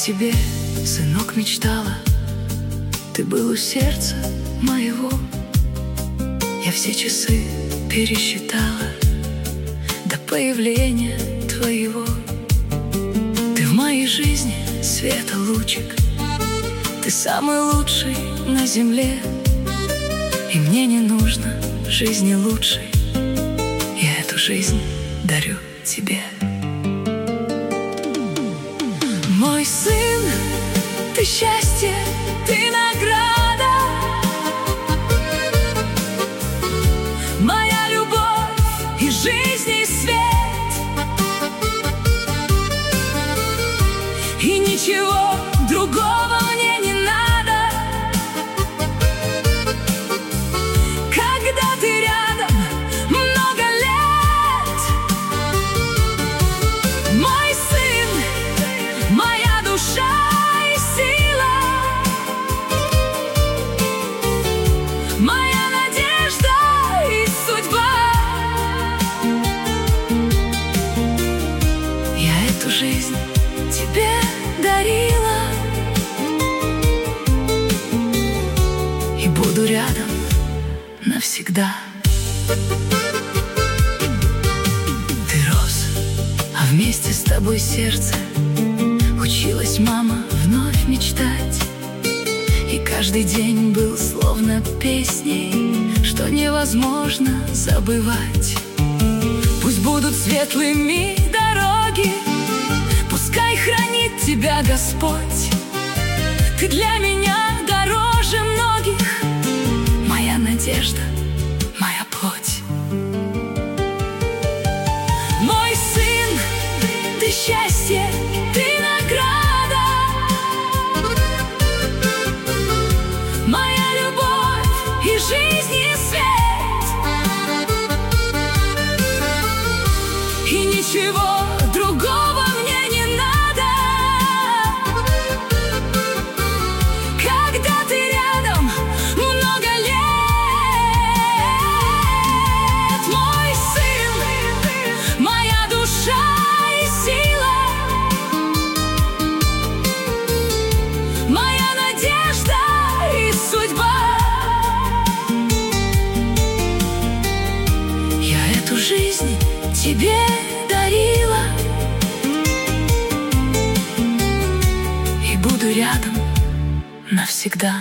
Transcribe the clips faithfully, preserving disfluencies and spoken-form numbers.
тебе, сынок, мечтала. Ты был у сердца моего. Я все часы пересчитала до появления твоего. Ты в моей жизни света лучик. Ты самый лучший на земле. И мне не нужно жизни лучшей. Я эту жизнь дарю тебе. Мой сын, ты счастье, ты награда, моя любовь и жизни свет. И ничего другого мне не надо. Когда ты рядом много лет, мой сын, моя душа и сила, моя надежда и судьба. Я эту жизнь тебе дарила и буду рядом навсегда. Ты рос, а вместе с тобой сердце. Училась мама вновь мечтать, и каждый день был словно песней, что невозможно забывать. Пусть будут светлыми дороги, пускай хранит тебя Господь. Ты для меня дороже многих, моя надежда, моя плоть. Мой сын, ты счастье, ты награда, моя любовь и жизни свет. И ничего другого мне не надо. Когда ты рядом много лет, мой сын, моя душа и сила, моя надежда и судьба. Я эту жизнь тебе дарила и буду рядом навсегда.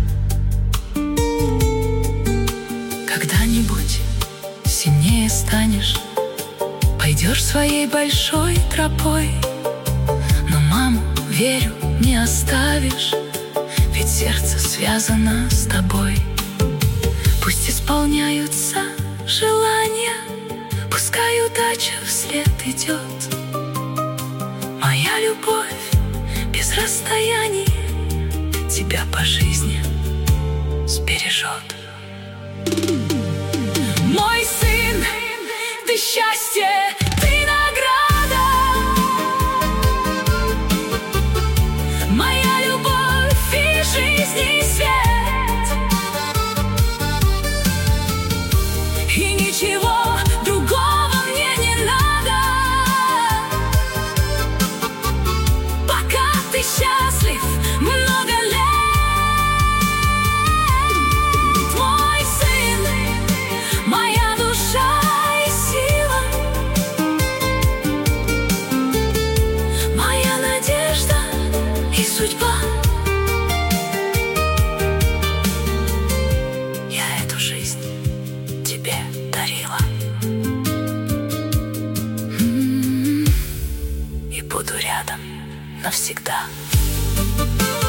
Когда-нибудь сильнее станешь, пойдешь своей большой тропой, но маму, верю, не оставишь, ведь сердце связано с тобой. Пусть исполняются желания, пускай удача вслед идет. Моя любовь без расстояний тебя по жизни сбережет. Мой сын, ты счастье, ты награда, моя любовь и жизни свет. И ничего другого мне не надо. Пока ты счастлив много лет, мой сын, моя душа и сила, моя надежда и судьба. Я эту жизнь тебе дарила и буду рядом навсегда.